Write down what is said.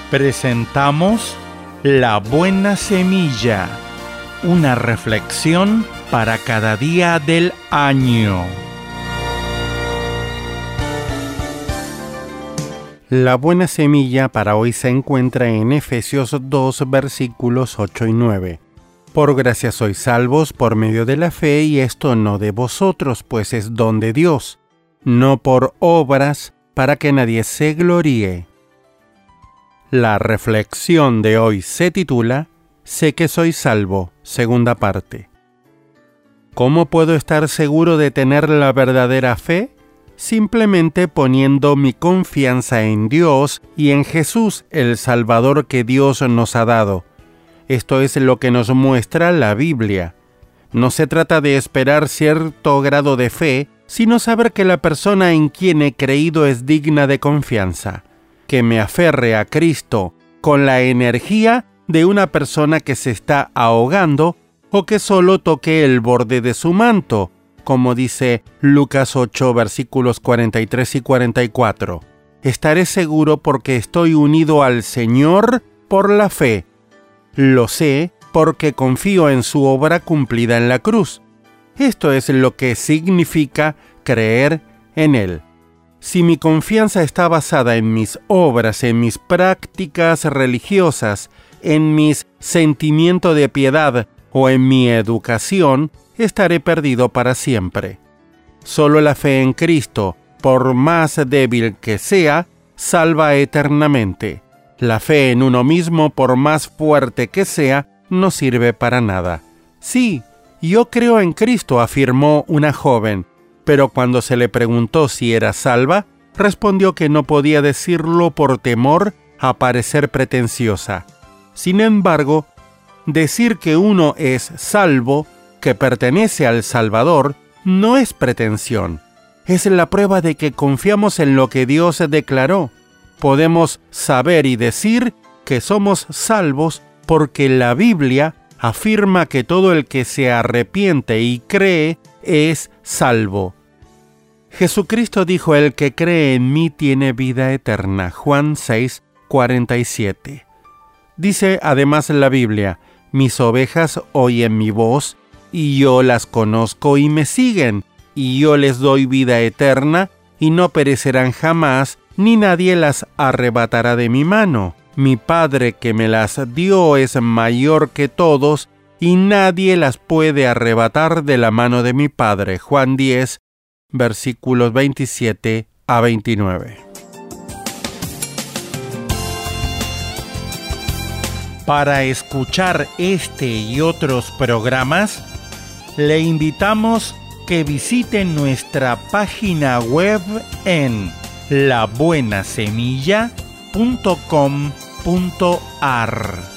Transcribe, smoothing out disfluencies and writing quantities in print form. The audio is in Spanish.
Presentamos La Buena Semilla, una reflexión para cada día del año. La buena semilla para hoy se encuentra en Efesios 2, versículos 8 y 9. Por gracia sois salvos por medio de la fe, y esto no de vosotros, pues es don de Dios, no por obras, para que nadie se gloríe. La reflexión de hoy se titula Sé que soy salvo, segunda parte. ¿Cómo puedo estar seguro de tener la verdadera fe? Simplemente poniendo mi confianza en Dios y en Jesús, el Salvador que Dios nos ha dado. Esto es lo que nos muestra la Biblia. No se trata de esperar cierto grado de fe, sino saber que la persona en quien he creído es digna de confianza, que me aferre a Cristo con la energía de una persona que se está ahogando o que solo toque el borde de su manto, como dice Lucas 8, versículos 43 y 44. Estaré seguro porque estoy unido al Señor por la fe. Lo sé porque confío en su obra cumplida en la cruz. Esto es lo que significa creer en Él. Si mi confianza está basada en mis obras, en mis prácticas religiosas, en mis sentimientos de piedad o en mi educación, estaré perdido para siempre. Solo la fe en Cristo, por más débil que sea, salva eternamente. La fe en uno mismo, por más fuerte que sea, no sirve para nada. Sí, yo creo en Cristo, afirmó una joven, pero cuando se le preguntó si era salva, respondió que no podía decirlo por temor a parecer pretenciosa. Sin embargo, decir que uno es salvo, que pertenece al Salvador, no es pretensión. Es la prueba de que confiamos en lo que Dios declaró. Podemos saber y decir que somos salvos porque la Biblia afirma que todo el que se arrepiente y cree es salvo. Jesucristo dijo: el que cree en mí tiene vida eterna. Juan 6, 47. Dice además la Biblia: mis ovejas oyen mi voz, y yo las conozco y me siguen, y yo les doy vida eterna, y no perecerán jamás, ni nadie las arrebatará de mi mano. Mi Padre que me las dio es mayor que todos, y nadie las puede arrebatar de la mano de mi Padre. Juan 10, versículos 27 a 29. Para escuchar este y otros programas, le invitamos que visite nuestra página web en labuenasemilla.com.ar.